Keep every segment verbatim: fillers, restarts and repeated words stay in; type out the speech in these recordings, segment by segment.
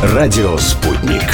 Радио «Спутник».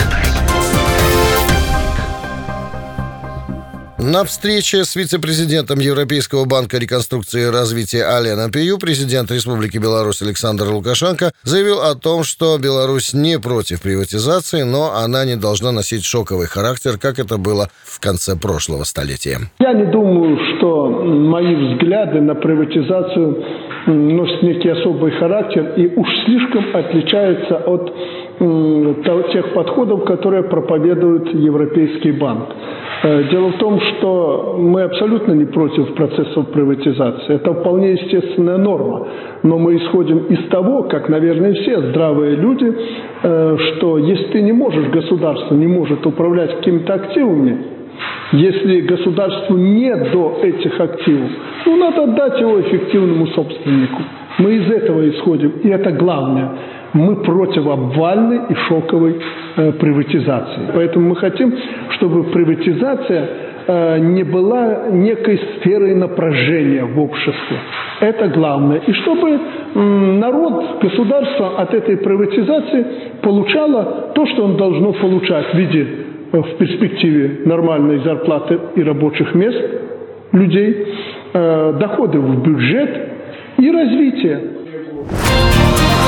На встрече с вице-президентом Европейского банка реконструкции и развития Ален Апью президент Республики Беларусь Александр Лукашенко заявил о том, что Беларусь не против приватизации, но она не должна носить шоковый характер, как это было в конце прошлого столетия. Я не думаю, что мои взгляды на приватизацию носят некий особый характер и уж слишком отличаются от тех подходов, которые проповедует Европейский банк. Дело в том, что мы абсолютно не против процессов приватизации. Это вполне естественная норма. Но мы исходим из того, как, наверное, все здравые люди, что если ты не можешь, государство не может управлять какими-то активами, если государству нет до этих активов, ну, надо отдать его эффективному собственнику. Мы из этого исходим, и это главное. Мы против обвальной и шоковой э, приватизации. Поэтому мы хотим, чтобы приватизация э, не была некой сферой напряжения в обществе. Это главное. И чтобы э, народ, государство от этой приватизации получало то, что он должно получать в виде, э, в перспективе нормальной зарплаты и рабочих мест людей, э, доходы в бюджет и развитие.